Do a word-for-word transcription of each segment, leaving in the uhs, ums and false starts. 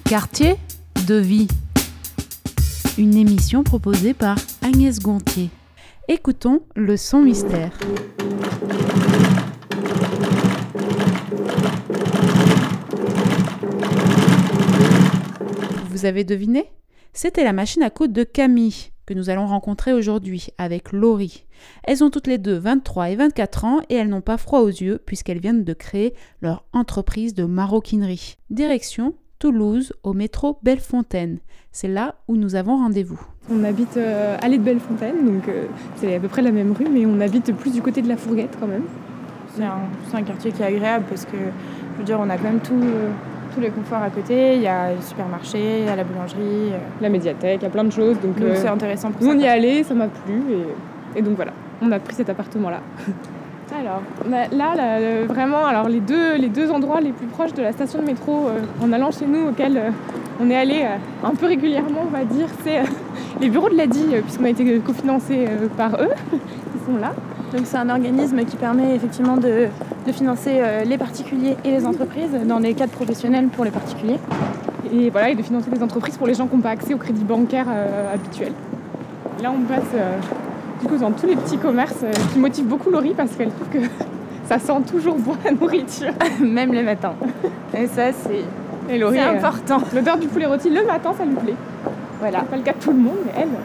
Quartier de vie. Une émission proposée par Agnès Gontier. Écoutons le son mystère. Vous avez deviné ? C'était la machine à coudre de Camille que nous allons rencontrer aujourd'hui avec Laurie. Elles ont toutes les deux vingt-trois et vingt-quatre ans et elles n'ont pas froid aux yeux puisqu'elles viennent de créer leur entreprise de maroquinerie. Direction Toulouse au métro Bellefontaine. C'est là où nous avons rendez-vous. On habite euh, allée de Bellefontaine, donc euh, c'est à peu près la même rue, mais on habite plus du côté de la Fourguette quand même. C'est un, c'est un quartier qui est agréable parce que, je veux dire, on a quand même tout, euh, tous les conforts à côté. Il y a le supermarché, il y a la boulangerie, euh... la médiathèque, il y a plein de choses. Donc, donc euh, c'est intéressant pour nous ça. On y est allé, ça m'a plu et, et donc voilà, on a pris cet appartement-là. Alors là, là, là, vraiment, alors les deux, les deux endroits les plus proches de la station de métro euh, en allant chez nous, auxquels euh, on est allé euh, un peu régulièrement, on va dire, c'est euh, les bureaux de l'A D I, euh, puisqu'on a été cofinancé euh, par eux, qui sont là. Donc c'est un organisme qui permet effectivement de, de financer euh, les particuliers et les entreprises dans des cadres professionnels pour les particuliers. Et voilà, et de financer des entreprises pour les gens qui n'ont pas accès au crédit bancaire euh, habituel. Et là, on passe euh, du coup dans tous les petits commerces euh, qui motivent beaucoup Laurie parce qu'elle trouve que ça sent toujours bon la nourriture. Même les matins. Et ça, c'est, et Laurie, c'est important. Euh, l'odeur du poulet rôti le matin, ça lui plaît. Voilà. C'est pas le cas de tout le monde, mais elle...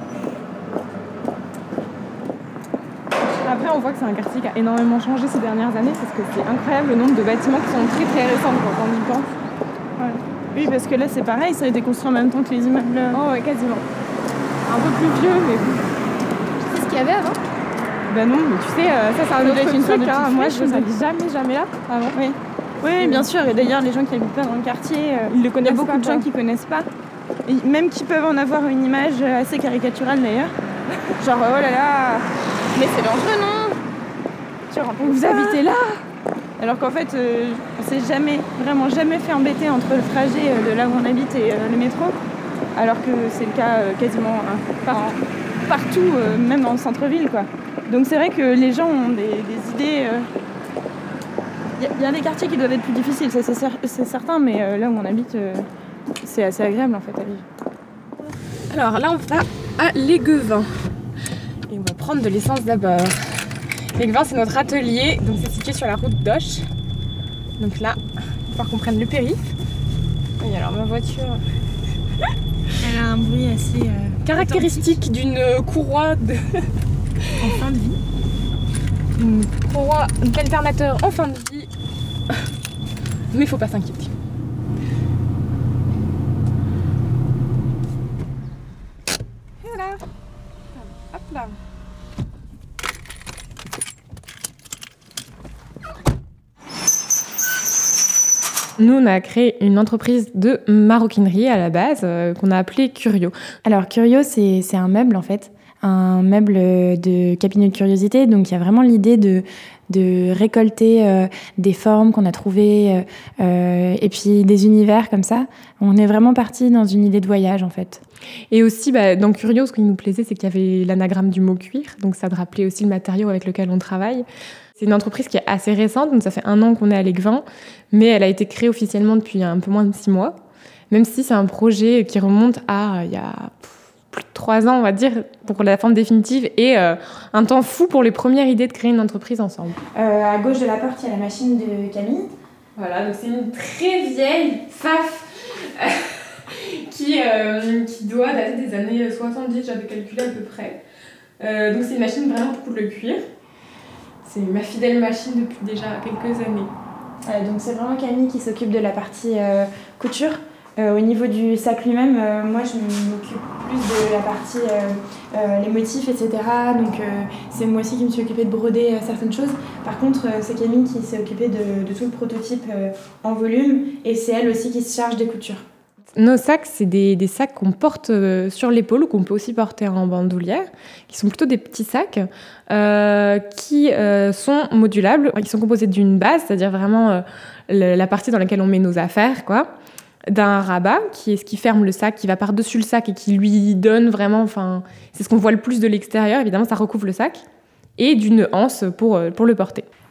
Après, on voit que c'est un quartier qui a énormément changé ces dernières années parce que c'est incroyable le nombre de bâtiments qui sont très très récents quand on y pense. Ouais. Oui, parce que là, c'est pareil, ça a été construit en même temps que les immeubles. Oh, ouais, quasiment. Un peu plus vieux, mais bon. Tu sais ce qu'il y avait avant ? Ben non, mais tu sais, euh, ça c'est un autre une truc. Hein. Moi, je ne n'habite jamais, jamais là avant. Oui, oui, oui, bien sûr. Et d'ailleurs, les gens qui habitent pas dans le quartier, euh, ils le connaissent. Il y a beaucoup pas, de gens qui connaissent pas. Et même qui peuvent en avoir une image assez caricaturale d'ailleurs. Genre, oh là là, mais c'est dangereux, non ? Vous habitez là ? Alors qu'en fait, euh, on s'est jamais, vraiment jamais fait embêter entre le trajet euh, de là où on habite et euh, le métro, alors que c'est le cas euh, quasiment hein, par, partout, euh, même dans le centre-ville, quoi. Donc c'est vrai que les gens ont des, des idées... Il euh, y, y a des quartiers qui doivent être plus difficiles, ça c'est, cer- c'est certain, mais euh, là où on habite, euh, c'est assez agréable en fait à vivre. Alors là, on va à l'Aiguevin. Et on va prendre de l'essence d'abord. L'Aiguevin, c'est notre atelier, donc c'est situé sur la route d'Auch. Donc là, il va falloir qu'on prenne le périph'. Et alors ma voiture... Elle a un bruit assez... Euh, caractéristique d'une courroie de... en fin de vie. Une courroie d'alternateur en fin de vie. Mais il faut pas s'inquiéter. Et voilà. Hop là. Nous, on a créé une entreprise de maroquinerie à la base, euh, qu'on a appelée Curio. Alors, Curio, c'est, c'est un meuble, en fait. Un meuble de cabinet de curiosité. Donc, il y a vraiment l'idée de, de récolter euh, des formes qu'on a trouvées euh, et puis des univers comme ça. On est vraiment parti dans une idée de voyage, en fait. Et aussi, bah, dans Curio, ce qui nous plaisait, c'est qu'il y avait l'anagramme du mot cuir. Donc, ça te rappelait aussi le matériau avec lequel on travaille. C'est une entreprise qui est assez récente, donc ça fait un an qu'on est à l'Aiguevin, mais elle a été créée officiellement depuis un peu moins de six mois, même si c'est un projet qui remonte à il y a plus de trois ans, on va dire, pour la forme définitive, et euh, un temps fou pour les premières idées de créer une entreprise ensemble. Euh, à gauche de la porte, il y a la machine de Camille. Voilà, donc c'est une très vieille F A F qui, euh, qui doit dater des années soixante-dix, j'avais calculé à peu près. Euh, donc c'est une machine vraiment pour coudre le cuir. C'est ma fidèle machine depuis déjà quelques années. Euh, donc c'est vraiment Camille qui s'occupe de la partie euh, couture. Euh, au niveau du sac lui-même, euh, moi je m'occupe plus de la partie euh, euh, les motifs, et cetera. Donc euh, c'est moi aussi qui me suis occupée de broder euh, certaines choses. Par contre, euh, c'est Camille qui s'est occupée de, de tout le prototype euh, en volume et c'est elle aussi qui se charge des coutures. Nos sacs, c'est des, des sacs qu'on porte euh, sur l'épaule ou qu'on peut aussi porter en bandoulière, qui sont plutôt des petits sacs euh, qui euh, sont modulables, qui sont composés d'une base, c'est-à-dire vraiment euh, le, la partie dans laquelle on met nos affaires, quoi, d'un rabat, qui est ce qui ferme le sac, qui va par-dessus le sac et qui lui donne vraiment, enfin, c'est ce qu'on voit le plus de l'extérieur, évidemment, ça recouvre le sac, et d'une anse pour, pour le porter.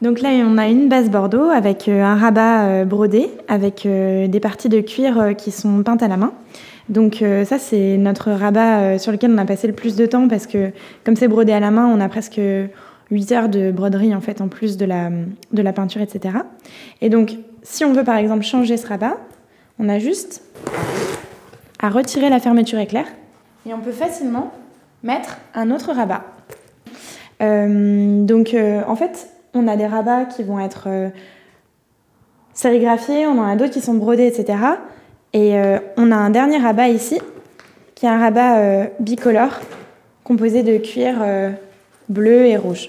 Donc là, on a une base bordeaux avec un rabat brodé, avec des parties de cuir qui sont peintes à la main. Donc ça, c'est notre rabat sur lequel on a passé le plus de temps parce que comme c'est brodé à la main, on a presque huit heures de broderie en fait, en plus de la, de la peinture, et cetera. Et donc, si on veut par exemple changer ce rabat, on a juste à retirer la fermeture éclair et on peut facilement mettre un autre rabat. Euh, donc euh, en fait, on a des rabats qui vont être euh, sérigraphiés, on en a d'autres qui sont brodés, et cetera. Et euh, on a un dernier rabat ici, qui est un rabat euh, bicolore, composé de cuir euh, bleu et rouge.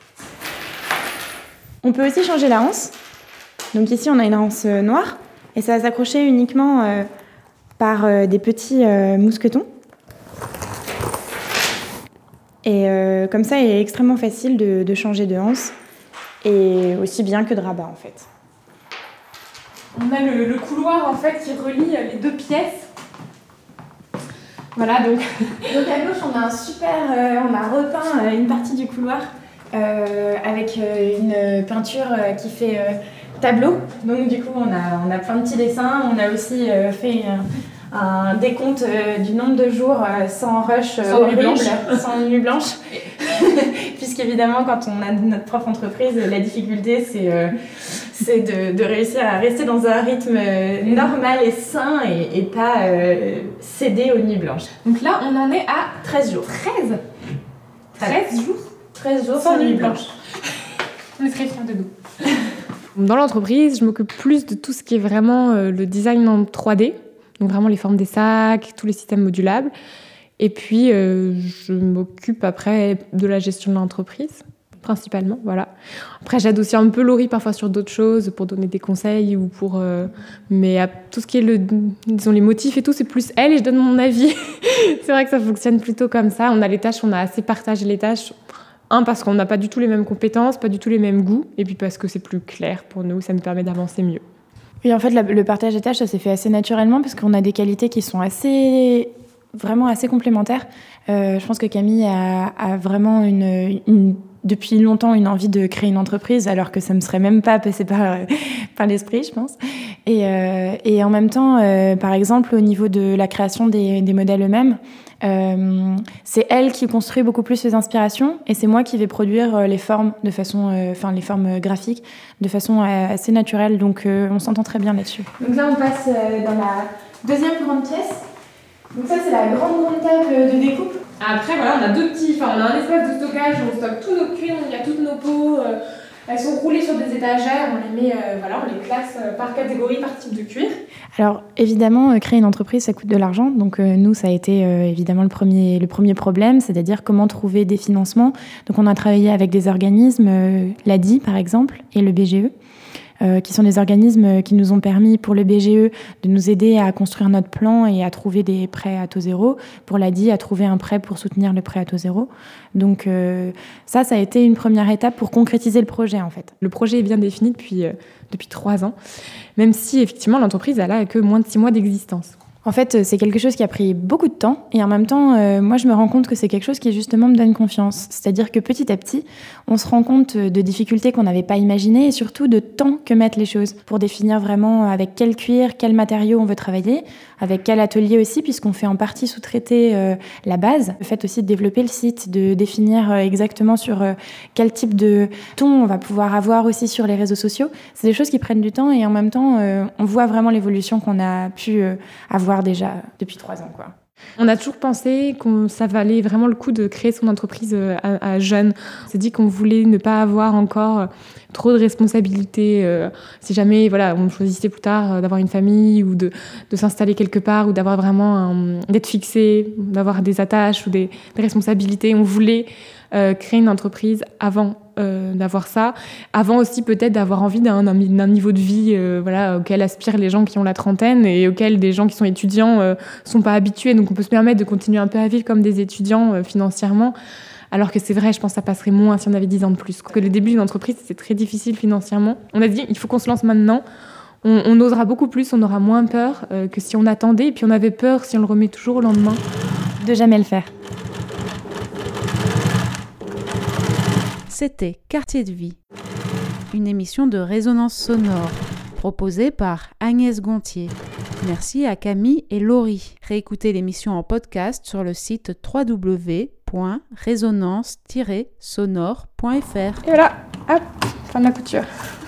On peut aussi changer la anse. Donc ici, on a une anse euh, noire, et ça va s'accrocher uniquement euh, par euh, des petits euh, mousquetons. Et euh, comme ça, il est extrêmement facile de, de changer de anse. Et aussi bien que de rabat en fait. On a le, le couloir en fait qui relie les deux pièces. Voilà donc. Donc à gauche on a un super, euh, on a repeint euh, une partie du couloir euh, avec euh, une peinture euh, qui fait euh, tableau. Donc du coup on a, on a plein de petits dessins. On a aussi euh, fait un, un décompte euh, du nombre de jours euh, sans rush, euh, sans nuit blanche, sans nuit blanche. Puisqu'évidemment, quand on a notre propre entreprise, la difficulté, c'est, euh, c'est de, de réussir à rester dans un rythme normal et sain et, et pas euh, céder aux nuits blanches. Donc là, on en est à treize jours. treize treize jours treize jours sans, sans nuit blanche. On est très fiers de nous. Dans l'entreprise, je m'occupe plus de tout ce qui est vraiment euh, le design en trois D, donc vraiment les formes des sacs, tous les systèmes modulables. Et puis, euh, je m'occupe après de la gestion de l'entreprise, principalement, voilà. Après, j'aide aussi un peu Laurie parfois sur d'autres choses, pour donner des conseils ou pour... Euh, mais à tout ce qui est, le, disons, les motifs et tout, c'est plus elle et je donne mon avis. C'est vrai que ça fonctionne plutôt comme ça. On a les tâches, on a assez partagé les tâches. Un, parce qu'on n'a pas du tout les mêmes compétences, pas du tout les mêmes goûts. Et puis parce que c'est plus clair pour nous, ça nous permet d'avancer mieux. Oui, en fait, la, le partage des tâches, ça s'est fait assez naturellement parce qu'on a des qualités qui sont assez... vraiment assez complémentaires. Euh, je pense que Camille a, a vraiment une, une, depuis longtemps une envie de créer une entreprise, alors que ça ne me serait même pas passé par, par l'esprit, je pense. Et, euh, et en même temps, euh, par exemple, au niveau de la création des, des modèles eux-mêmes, euh, c'est elle qui construit beaucoup plus les inspirations et c'est moi qui vais produire les formes de façon, euh, enfin les formes graphiques de façon assez naturelle. Donc euh, on s'entend très bien là-dessus. Donc là, on passe dans la deuxième grande pièce. Donc ça, c'est la grande, grande table de découpe. Après, voilà, on a deux petits, enfin, on a un espace de stockage où on stocke tous nos cuirs, il y a toutes nos peaux. Euh, elles sont roulées sur des étagères, on les met, euh, voilà, on les classe euh, par catégorie, par type de cuir. Alors, évidemment, euh, créer une entreprise, ça coûte de l'argent. Donc, euh, nous, ça a été euh, évidemment le premier, le premier problème, c'est-à-dire comment trouver des financements. Donc, on a travaillé avec des organismes, euh, l'A D I, par exemple, et le B G E. Euh, qui sont des organismes qui nous ont permis, pour le B G E, de nous aider à construire notre plan et à trouver des prêts à taux zéro. Pour l'A D I, à trouver un prêt pour soutenir le prêt à taux zéro. Donc euh, ça, ça a été une première étape pour concrétiser le projet, en fait. Le projet est bien défini depuis, euh, depuis trois ans, même si, effectivement, l'entreprise, elle a que moins de six mois d'existence. En fait, c'est quelque chose qui a pris beaucoup de temps et en même temps, euh, moi, je me rends compte que c'est quelque chose qui, justement, me donne confiance. C'est-à-dire que petit à petit, on se rend compte de difficultés qu'on n'avait pas imaginées et surtout de temps que mettent les choses pour définir vraiment avec quel cuir, quel matériau on veut travailler, avec quel atelier aussi, puisqu'on fait en partie sous-traiter euh, la base. Le fait aussi de développer le site, de définir euh, exactement sur euh, quel type de ton on va pouvoir avoir aussi sur les réseaux sociaux, c'est des choses qui prennent du temps et en même temps, euh, on voit vraiment l'évolution qu'on a pu euh, avoir déjà depuis trois ans, quoi. On a toujours pensé que ça valait vraiment le coup de créer son entreprise à, à jeune. On s'est dit qu'on voulait ne pas avoir encore trop de responsabilités. Euh, si jamais voilà, on choisissait plus tard d'avoir une famille ou de, de s'installer quelque part ou d'avoir vraiment un, d'être fixé, d'avoir des attaches ou des, des responsabilités. On voulait euh, créer une entreprise avant euh, d'avoir ça. Avant aussi peut-être d'avoir envie d'un, d'un, d'un niveau de vie euh, voilà, auquel aspirent les gens qui ont la trentaine et auquel des gens qui sont étudiants ne euh, sont pas habitués. Donc on peut se permettre de continuer un peu à vivre comme des étudiants euh, financièrement. Alors que c'est vrai, je pense que ça passerait moins si on avait dix ans de plus. Que le début d'une entreprise, c'est très difficile financièrement. On a dit, il faut qu'on se lance maintenant. On, on osera beaucoup plus, on aura moins peur euh, que si on attendait. Et puis on avait peur si on le remet toujours au lendemain. De jamais le faire. C'était Quartier de vie. une émission de Résonance sonore, proposée par Agnès Gontier. Merci à Camille et Laurie. Réécoutez l'émission en podcast sur le site w w w point résonance tiret sonore point f r. Et voilà, hop, fin de la couture.